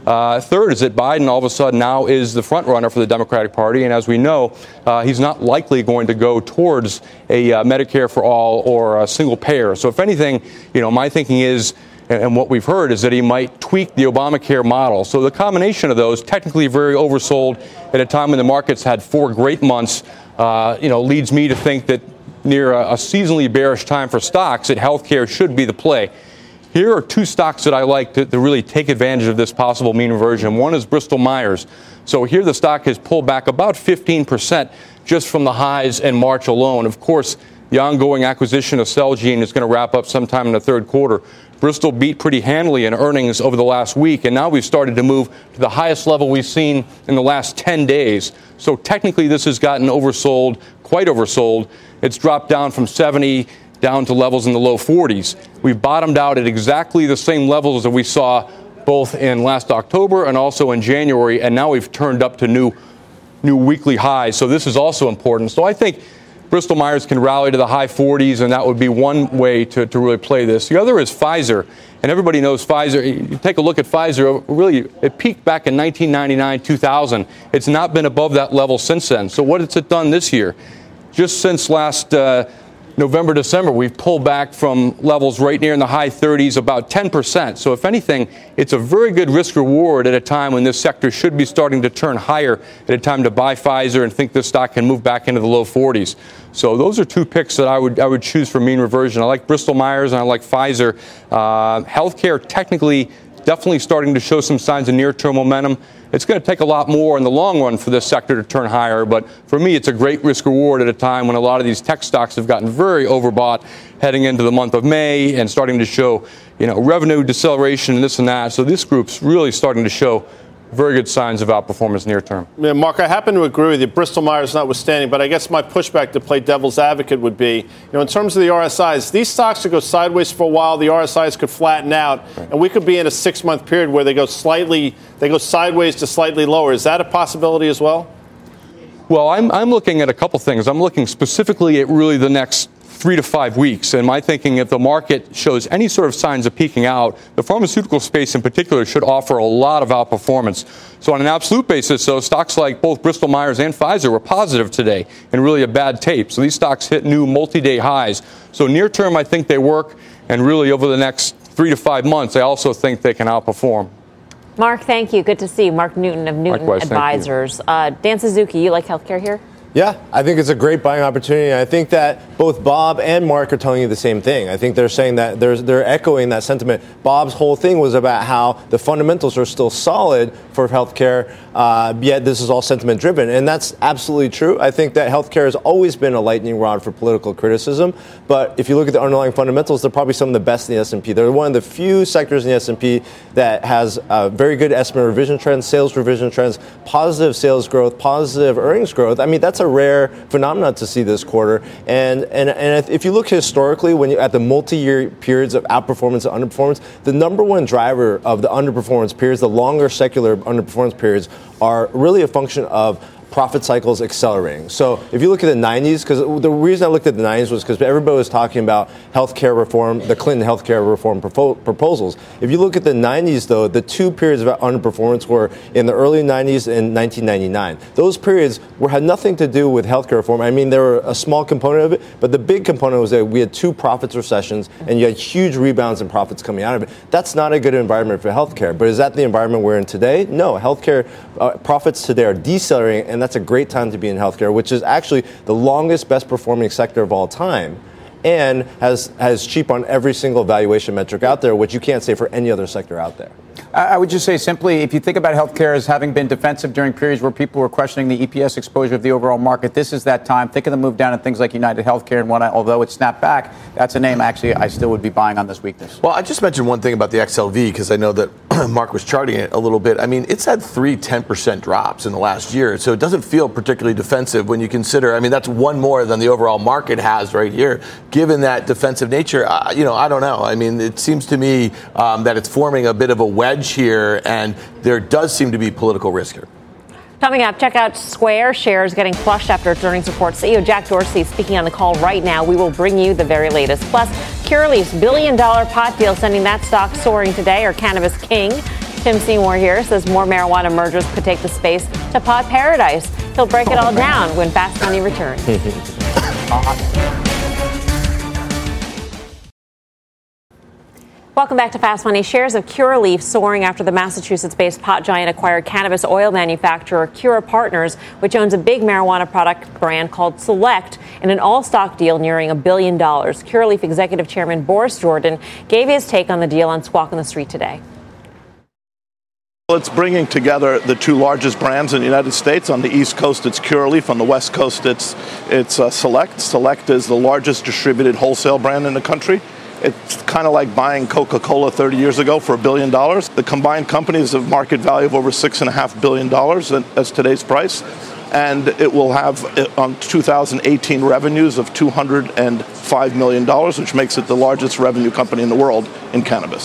Uh, third is that Biden all of a sudden now is the front runner for the Democratic Party. And as we know, uh, he's not likely going to go towards a uh, Medicare for all or a single payer. So if anything, you know, my thinking is, and what we've heard is that he might tweak the Obamacare model. So the combination of those, technically very oversold at a time when the markets had four great months, uh, you know, leads me to think that near a, a seasonally bearish time for stocks, that healthcare should be the play. Here are two stocks that I like to, to really take advantage of this possible mean reversion. One is Bristol Myers. So here the stock has pulled back about fifteen percent just from the highs in March alone. Of course, the ongoing acquisition of Celgene is going to wrap up sometime in the third quarter. Bristol beat pretty handily in earnings over the last week, and now we've started to move to the highest level we've seen in the last ten days. So technically this has gotten oversold, quite oversold. It's dropped down from seventy down to levels in the low forties. We've bottomed out at exactly the same levels that we saw both in last October and also in January, and now we've turned up to new, new weekly highs. So this is also important. So I think Bristol Myers can rally to the high forties, and that would be one way to, to really play this. The other is Pfizer, and everybody knows Pfizer. You take a look at Pfizer, really, it peaked back in nineteen ninety-nine, two thousand. It's not been above that level since then. So what has it done this year? Just since last uh, November, December, we've pulled back from levels right near in the high thirties, about ten percent. So if anything, it's a very good risk reward at a time when this sector should be starting to turn higher, at a time to buy Pfizer and think this stock can move back into the low forties. So those are two picks that I would I would choose for mean reversion. I like Bristol Myers and I like Pfizer. Uh, healthcare technically definitely starting to show some signs of near-term momentum. It's going to take a lot more in the long run for this sector to turn higher, but for me, it's a great risk reward at a time when a lot of these tech stocks have gotten very overbought heading into the month of May and starting to show, you know, revenue deceleration and this and that. So this group's really starting to show very good signs of outperformance near term. Yeah, Mark, I happen to agree with you, Bristol Myers notwithstanding, but I guess my pushback to play devil's advocate would be, you know, in terms of the R S Is, these stocks could go sideways for a while, the R S Is could flatten out, right, and we could be in a six-month period where they go slightly, they go sideways to slightly lower. Is that a possibility as well? Well, I'm, I'm looking at a couple things. I'm looking specifically at really the next three to five weeks. And my thinking, if the market shows any sort of signs of peaking out, the pharmaceutical space in particular should offer a lot of outperformance. So on an absolute basis, though, stocks like both Bristol Myers and Pfizer were positive today and really a bad tape. So these stocks hit new multi-day highs. So near term, I think they work. And really over the next three to five months, I also think they can outperform. Mark, thank you. Good to see you. Mark Newton of Newton Likewise, Advisors. Uh, Dan Suzuki, you like healthcare here? Yeah, I think it's a great buying opportunity. I think that both Bob and Mark are telling you the same thing. I think they're saying that they're, they're echoing that sentiment. Bob's whole thing was about how the fundamentals are still solid for healthcare, uh, yet this is all sentiment driven. And that's absolutely true. I think that healthcare has always been a lightning rod for political criticism. But if you look at the underlying fundamentals, they're probably some of the best in the S and P. They're one of the few sectors in the S and P that has uh, very good estimate revision trends, sales revision trends, positive sales growth, positive earnings growth. I mean, that's a rare phenomenon to see this quarter. And and and if you look historically, when you at the multi-year periods of outperformance and underperformance, the number one driver of the underperformance periods, the longer secular underperformance periods, are really a function of profit cycles accelerating. So if you look at the nineties, because the reason I looked at the nineties was because everybody was talking about healthcare reform, the Clinton healthcare reform propo- proposals. If you look at the nineties, though, the two periods of underperformance were in the early nineties and nineteen ninety-nine. Those periods were had nothing to do with healthcare reform. I mean, they were a small component of it, but the big component was that we had two profits recessions, and you had huge rebounds in profits coming out of it. That's not a good environment for healthcare. But is that the environment we're in today? No, healthcare uh, profits today are decelerating, and that's a great time to be in healthcare, which is actually the longest, best performing sector of all time, and has has cheap on every single valuation metric out there, which you can't say for any other sector out there. I would just say simply, if you think about healthcare as having been defensive during periods where people were questioning the E P S exposure of the overall market, this is that time. Think of the move down in things like United Healthcare, and one, although it snapped back, that's a name actually I still would be buying on this weakness. Well, I just mentioned one thing about the X L V because I know that Mark was charting it a little bit. I mean, it's had three ten percent drops in the last year, so it doesn't feel particularly defensive when you consider, I mean, that's one more than the overall market has right here. Given that defensive nature, uh, you know, I don't know. I mean, it seems to me um, that it's forming a bit of a wedge here, and there does seem to be political risk here. Coming up, check out Square shares getting flushed after its earnings report. C E O Jack Dorsey speaking on the call right now. We will bring you the very latest. Plus, Curaleaf's billion dollar pot deal sending that stock soaring today, or Cannabis King. Tim Seymour here says more marijuana mergers could take the space to pot paradise. He'll break it all down when Fast Money returns. Welcome back to Fast Money. Shares of Curaleaf soaring after the Massachusetts-based pot giant acquired cannabis oil manufacturer Cura Partners, which owns a big marijuana product brand called Select, in an all-stock deal nearing a billion dollars. Curaleaf Executive Chairman Boris Jordan gave his take on the deal on Squawk on the Street today. Well, it's bringing together the two largest brands in the United States. On the East Coast, it's Curaleaf. On the West Coast, it's it's uh, Select. Select is the largest distributed wholesale brand in the country. It's kind of like buying Coca-Cola thirty years ago for a billion dollars. The combined companies have market value of over six and a half billion dollars as today's price, and it will have on two thousand eighteen revenues of two hundred five million dollars, which makes it the largest revenue company in the world in cannabis.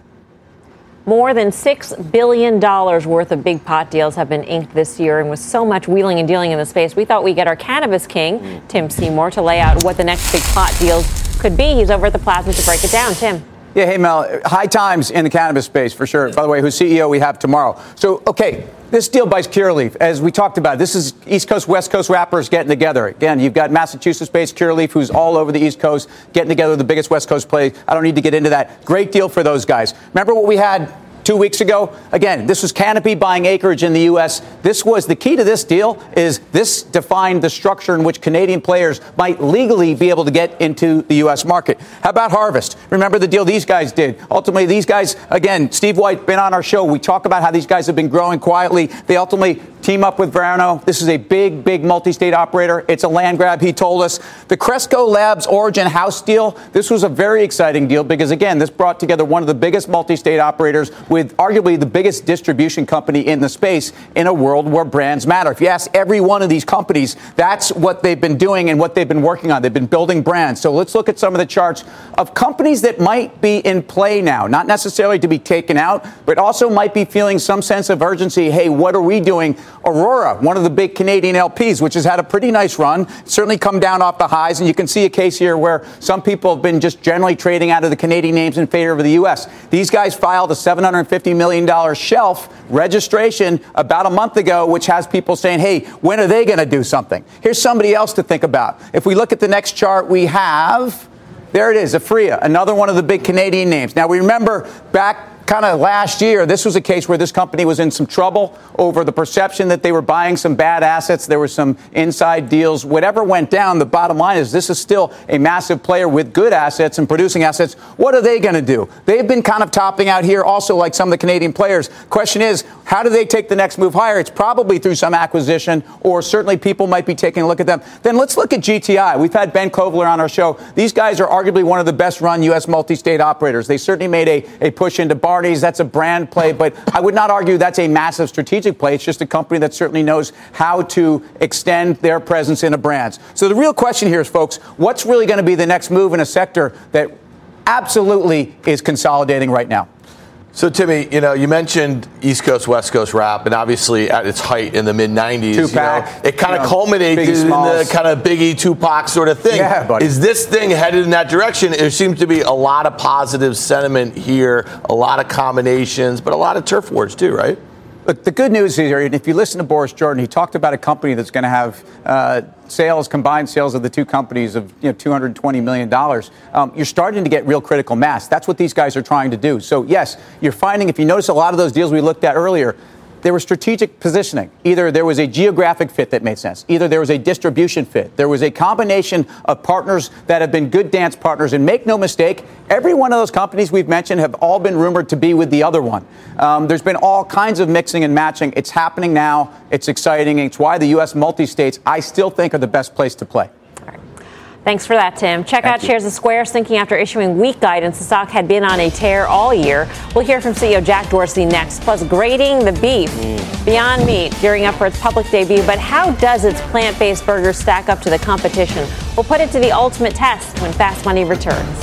More than six billion dollars worth of big pot deals have been inked this year, and with so much wheeling and dealing in the space, we thought we'd get our cannabis king, mm. Tim Seymour, to lay out what the next big pot deals could be. He's over at the Plasma to break it down. Tim. Yeah, hey, Mel, high times in the cannabis space for sure. By the way, whose C E O we have tomorrow. So, okay, this deal buys Curaleaf. As we talked about, this is East Coast, West Coast rappers getting together. Again, you've got Massachusetts-based Curaleaf, who's all over the East Coast, getting together, the biggest West Coast play. I don't need to get into that. Great deal for those guys. Remember what we had two weeks ago? Again, this was Canopy buying acreage in the U S. This was the key to this deal is this defined the structure in which Canadian players might legally be able to get into the U S market. How about Harvest? Remember the deal these guys did. Ultimately, these guys, again, Steve White, been on our show. We talk about how these guys have been growing quietly. They ultimately team up with Verano. This is a big, big multi-state operator. It's a land grab, he told us. The Cresco Labs Origin House deal, this was a very exciting deal because, again, this brought together one of the biggest multi-state operators with arguably the biggest distribution company in the space in a world where brands matter. If you ask every one of these companies, that's what they've been doing and what they've been working on. They've been building brands. So let's look at some of the charts of companies that might be in play now, not necessarily to be taken out, but also might be feeling some sense of urgency. Hey, what are we doing? Aurora, one of the big Canadian L Ps, which has had a pretty nice run, certainly come down off the highs. And you can see a case here where some people have been just generally trading out of the Canadian names in favor of the U S. These guys filed a seven hundred fifty million dollars shelf registration about a month ago, which has people saying, hey, when are they going to do something? Here's somebody else to think about. If we look at the next chart, we have, there it is, Aphria, another one of the big Canadian names. Now, we remember back kind of last year, this was a case where this company was in some trouble over the perception that they were buying some bad assets. There were some inside deals. Whatever went down, the bottom line is this is still a massive player with good assets and producing assets. What are they going to do? They've been kind of topping out here also like some of the Canadian players. Question is, how do they take the next move higher? It's probably through some acquisition, or certainly people might be taking a look at them. Then let's look at G T I. We've had Ben Kovler on our show. These guys are arguably one of the best run U S multi-state operators. They certainly made a, a push into bar. That's a brand play, but I would not argue that's a massive strategic play. It's just a company that certainly knows how to extend their presence in a brand. So the real question here is, folks, what's really going to be the next move in a sector that absolutely is consolidating right now? So, Timmy, you know, you mentioned East Coast, West Coast rap, and obviously at its height in the mid nineties, Tupac, you know, it kind of you know, culminated in Smalls. the kind of Biggie, Tupac sort of thing. Yeah, buddy. Is this thing headed in that direction? There seems to be a lot of positive sentiment here, a lot of combinations, but a lot of turf wars too, right? Look, the good news here, and if you listen to Boris Jordan, he talked about a company that's going to have uh, sales, combined sales of the two companies of you know two hundred twenty million dollars. Um, you're starting to get real critical mass. That's what these guys are trying to do. So, yes, you're finding, if you notice a lot of those deals we looked at earlier, there was strategic positioning. Either there was a geographic fit that made sense. Either there was a distribution fit. There was a combination of partners that have been good dance partners. And make no mistake, every one of those companies we've mentioned have all been rumored to be with the other one. Um, there's been all kinds of mixing and matching. It's happening now. It's exciting. It's why the U S multi-states, I still think, are the best place to play. Thanks for that, Tim. Check Thank out you. shares of Square sinking after issuing weak guidance. The stock had been on a tear all year. We'll hear from C E O Jack Dorsey next, plus grading the beef. Mm. Beyond Meat gearing up for its public debut, but how does its plant-based burger stack up to the competition? We'll put it to the ultimate test when Fast Money returns.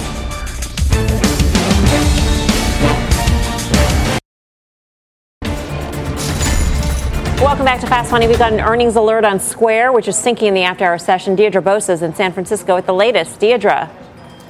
Welcome back to Fast Money. We've got an earnings alert on Square, which is sinking in the after-hour session. Deirdre Bosa is in San Francisco with the latest. Deirdre.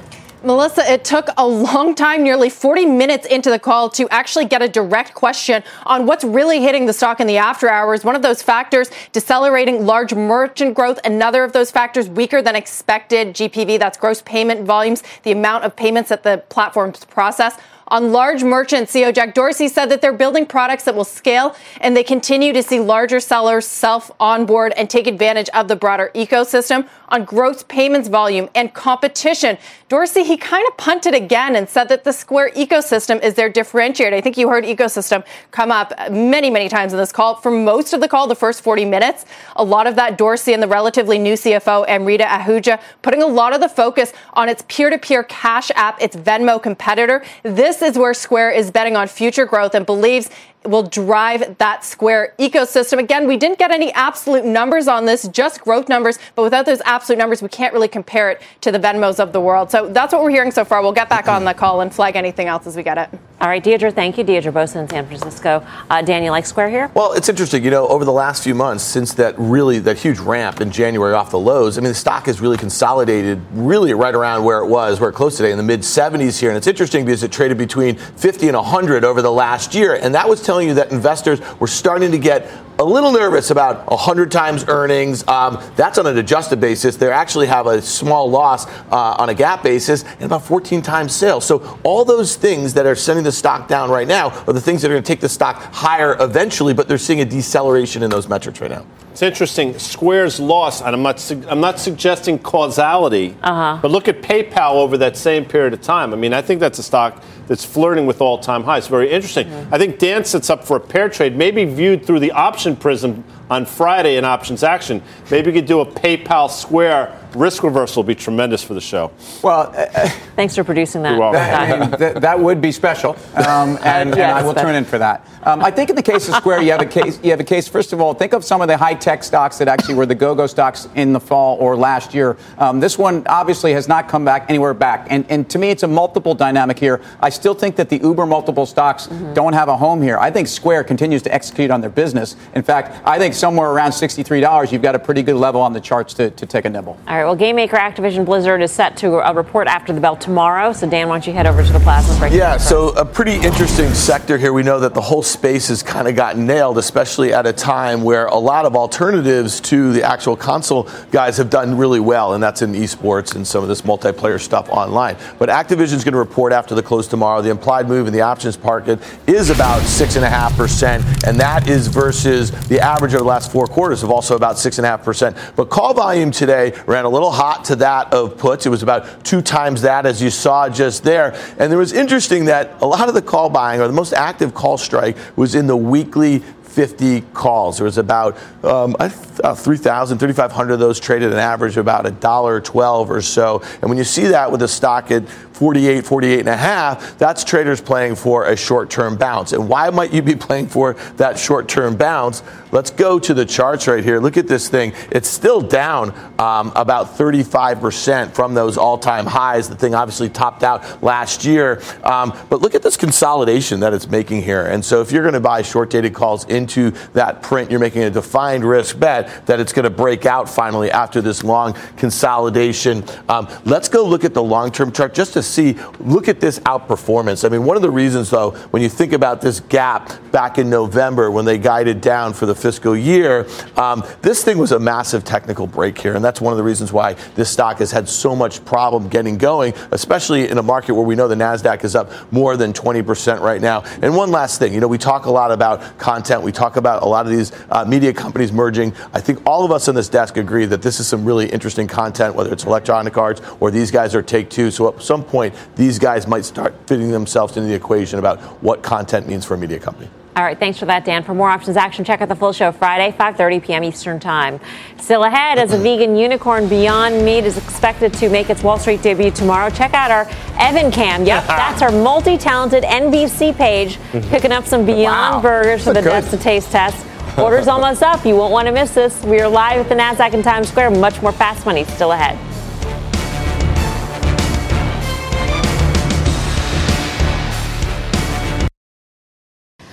Melissa, it took a long time, nearly forty minutes into the call, to actually get a direct question on what's really hitting the stock in the after hours. One of those factors, decelerating large merchant growth. Another of those factors, weaker than expected G P V, that's gross payment volumes, the amount of payments that the platforms process. On large merchants, C E O Jack Dorsey said that they're building products that will scale, and they continue to see larger sellers self-onboard and take advantage of the broader ecosystem. On gross payments volume and competition, Dorsey, he kind of punted again and said that the Square ecosystem is their differentiator. I think you heard ecosystem come up many, many times in this call. For most of the call, the first forty minutes, a lot of that Dorsey and the relatively new C F O, Amrita Ahuja, putting a lot of the focus on its peer-to-peer Cash App, its Venmo competitor. This is where Square is betting on future growth and believes will drive that Square ecosystem. Again, we didn't get any absolute numbers on this, just growth numbers, but without those absolute numbers, we can't really compare it to the Venmos of the world. So that's what we're hearing so far. We'll get back on the call and flag anything else as we get it. All right, Deirdre, thank you. Deirdre Bosa in San Francisco. Uh, Dan, you like Square here? Well, it's interesting. You know, over the last few months, since that really, that huge ramp in January off the lows, I mean, the stock has really consolidated really right around where it was, where it closed today in the mid seventies here. And it's interesting because it traded between fifty and one hundred over the last year. And that was telling you that investors were starting to get a little nervous about one hundred times earnings. Um, that's on an adjusted basis. They actually have a small loss uh, on a gap basis and about fourteen times sales. So all those things that are sending the stock down right now are the things that are going to take the stock higher eventually, but they're seeing a deceleration in those metrics right now. It's interesting. Square's loss, and I'm not, su- I'm not suggesting causality, uh-huh. but look at PayPal over that same period of time. I mean, I think that's a stock that's flirting with all-time highs. Very interesting. Mm-hmm. I think Dan sets up for a pair trade, maybe viewed through the option prism on Friday in options action. Maybe we could do a PayPal Square risk reversal. Will be tremendous for the show. Well, uh, thanks for producing that. That, I mean, th- that would be special, um, and, and I will tune in for that. Um, I think in the case of Square, you have a case. You have a case. First of all, think of some of the high-tech stocks that actually were the go-go stocks in the fall or last year. Um, this one obviously has not come back anywhere back, and and to me, it's a multiple dynamic here. I still think that the Uber multiple stocks mm-hmm. don't have a home here. I think Square continues to execute on their business. In fact, I think somewhere around sixty-three dollars, you've got a pretty good level on the charts to, to take a nibble. All right. Well, game maker Activision Blizzard is set to uh, report after the bell tomorrow. So, Dan, why don't you head over to the plasma break? Yeah, so a pretty interesting sector here. We know that the whole space has kind of gotten nailed, especially at a time where a lot of alternatives to the actual console guys have done really well, and that's in esports and some of this multiplayer stuff online. But Activision's going to report after the close tomorrow. The implied move in the options market is about six point five percent, and that is versus the average of the last four quarters of also about six point five percent. But call volume today ran a little hot to that of puts. It was about two times that, as you saw just there. And it was interesting that a lot of the call buying, or the most active call strike, was in the weekly fifty calls. There was about um, uh, three thousand, thirty-five hundred of those traded an average of about one dollar twelve or so. And when you see that with a stock at forty-eight, forty-eight and a half, that's traders playing for a short-term bounce. And why might you be playing for that short-term bounce? Let's go to the charts right here. Look at this thing. It's still down um, about thirty-five percent from those all-time highs. The thing obviously topped out last year. Um, but look at this consolidation that it's making here. And so if you're going to buy short-dated calls into that print, you're making a defined risk bet that it's going to break out finally after this long consolidation. Um, let's go look at the long-term chart just to see, look at this outperformance. I mean, one of the reasons, though, when you think about this gap back in November when they guided down for the fiscal year, um, this thing was a massive technical break here, and that's one of the reasons why this stock has had so much problem getting going, especially in a market where we know the NASDAQ is up more than twenty percent right now. And one last thing, you know, we talk a lot about content. We talk about a lot of these uh, media companies merging. I think all of us on this desk agree that this is some really interesting content, whether it's Electronic Arts or these guys are Take-Two. So at some point, these guys might start fitting themselves into the equation about what content means for a media company. All right, thanks for that, Dan. For more options action, check out the full show Friday, five thirty p.m. Eastern Time. Still ahead, as a vegan unicorn, Beyond Meat is expected to make its Wall Street debut tomorrow. Check out our Evan Cam. Yep, that's our multi-talented N B C page, picking up some Beyond wow. burgers for the Destin Taste Test. Order's almost up. You won't want to miss this. We are live at the NASDAQ in Times Square. Much more Fast Money still ahead.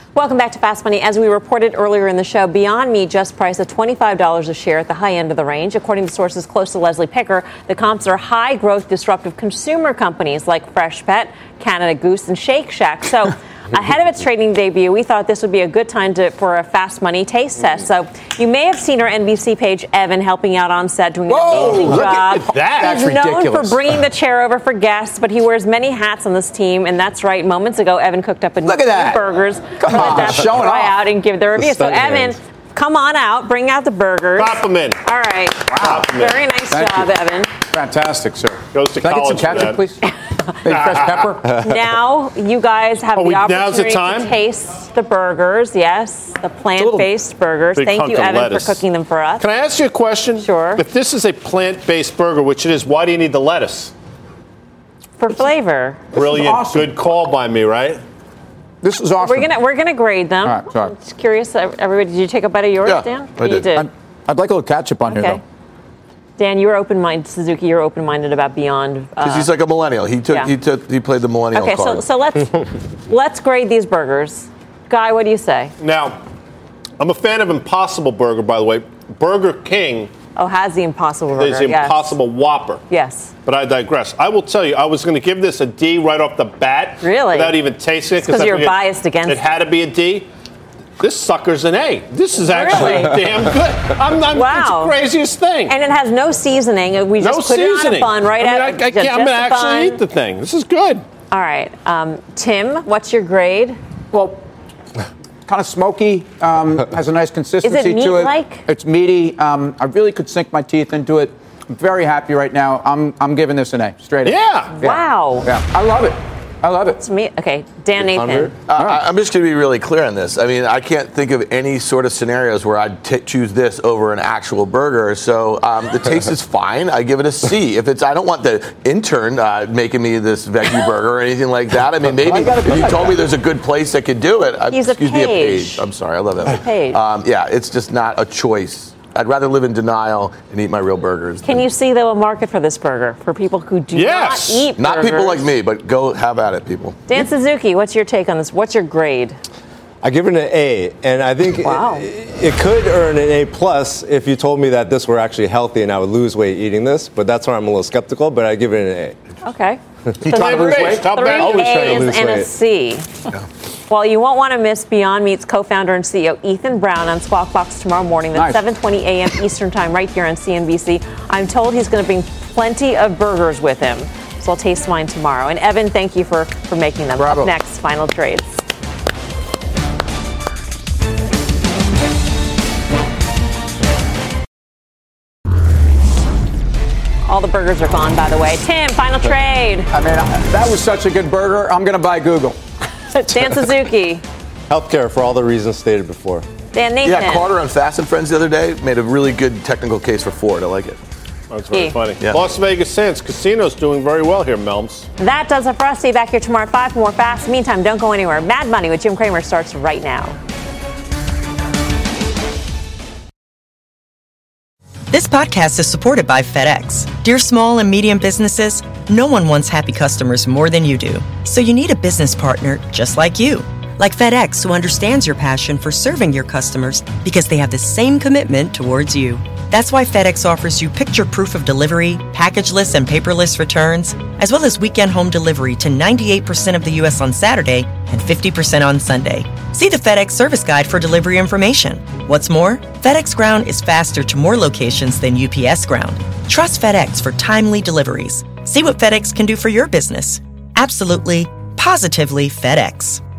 Welcome back to Fast Money. As we reported earlier in the show, Beyond Meat just priced at twenty-five dollars a share at the high end of the range. According to sources close to Leslie Picker, the comps are high-growth, disruptive consumer companies like Freshpet, Canada Goose, and Shake Shack. So ahead of its trading debut, we thought this would be a good time to, for a Fast Money taste test. So you may have seen our N B C page, Evan, helping out on set, doing an Whoa, amazing look job. at that. He's That's known ridiculous. for bringing the chair over for guests, but he wears many hats on this team. And that's right, moments ago, Evan cooked up a Look at that. burgers Come for on, the desk to showing try off. out and give their review. So, Evan, come on out, bring out the burgers. Drop them in. All right. Drop 'em in. Very nice Thank job, you. Evan. Fantastic, sir. Goes to Can I get some college for ketchup, that. please? Maybe fresh pepper? Now you guys have Oh, the we- now's the opportunity time? to taste the burgers. Yes, the plant-based burgers. big Thank hunk you, of Evan, lettuce. for cooking them for us. Can I ask you a question? Sure. If this is a plant-based burger, which it is, why do you need the lettuce? For flavor. Brilliant. awesome. Good call by me, right? This is awesome. We're gonna we're gonna grade them. All right, sorry. Just curious, everybody, did you take a bite of yours, Yeah, Dan? I you did. did. I'd, I'd like a little ketchup on here, Okay. though. Dan, you're open-minded. Suzuki, you're open-minded about Beyond. Because Uh, he's like a millennial. He took yeah. he took he played the millennial okay, so card. so let's let's grade these burgers. Guy, what do you say? Now, I'm a fan of Impossible Burger, by the way. Burger King Oh, has the Impossible Burger? is the yes. Impossible Whopper. Yes. But I digress. I will tell you, I was going to give this a D right off the bat. Really? Without even tasting it. 'cause I you're figured biased against it. It had to be a D. This sucker's an A. This is actually Really? damn good. I'm, I'm, Wow. It's the craziest thing. And it has no seasoning. We no just put seasoning. it on a bun right I mean, out. I, I just can't, I'm going to a actually bun. eat the thing. This is good. All right. Um, Tim, what's your grade? Well, kind of smoky, um, has a nice consistency to it. meat-like? It's meaty. Um, I really could sink my teeth into it. I'm very happy right now. I'm I'm giving this an A, straight A. Yeah. Wow. Yeah, I love it. I love it. It's me. Okay, Dan Nathan. Uh, I- I'm just going to be really clear on this. I mean, I can't think of any sort of scenarios where I'd t- choose this over an actual burger. So um, the taste is fine. I give it a C. If it's, I don't want the intern uh, making me this veggie burger or anything like that. I mean, maybe Why you gotta if be you like told that? me there's a good place that could do it, I'd, He's a excuse me, a page. page. I'm sorry, I love that. Page. Um, yeah, it's just not a choice. I'd rather live in denial and eat my real burgers. Can you see, though, a market for this burger for people who do Yes. not eat Not burgers? people like me, but go have at it, people. Dan Suzuki, what's your take on this? What's your grade? I give it an A, and I think Wow. it, it could earn an A plus if you told me that this were actually healthy and I would lose weight eating this. But that's why I'm a little skeptical. But I give it an A. Okay. You trying to lose weight? How Three bad? Always trying to A's lose and a weight. C. Well, you won't want to miss Beyond Meat's co-founder and C E O Ethan Brown on Squawk Box tomorrow morning. That's Nice. seven twenty a.m. Eastern Time right here on C N B C. I'm told he's going to bring plenty of burgers with him. So I'll taste mine tomorrow. And Evan, thank you for, for making them. Bravo. Up next, final trades. All the burgers are gone, by the way. Tim, final trade. I mean, I- that was such a good burger. I'm going to buy Google. Dan Suzuki. Healthcare for all the reasons stated before. Dan Nathan. Yeah, Carter on Fast and Friends the other day made a really good technical case for Ford. I like it. That's very E. funny. Yeah. Las Vegas Sands Casino's doing very well here, Melms. That does it for us. See you back here tomorrow at five for more Fast. Meantime, don't go anywhere. Mad Money with Jim Cramer starts right now. This podcast is supported by FedEx. Dear small and medium businesses, no one wants happy customers more than you do. So you need a business partner just like you. Like FedEx, who understands your passion for serving your customers because they have the same commitment towards you. That's why FedEx offers you picture proof of delivery, packageless and paperless returns, as well as weekend home delivery to ninety-eight percent of the U S on Saturday and fifty percent on Sunday. See the FedEx service guide for delivery information. What's more, FedEx Ground is faster to more locations than U P S Ground. Trust FedEx for timely deliveries. See what FedEx can do for your business. Absolutely, positively FedEx.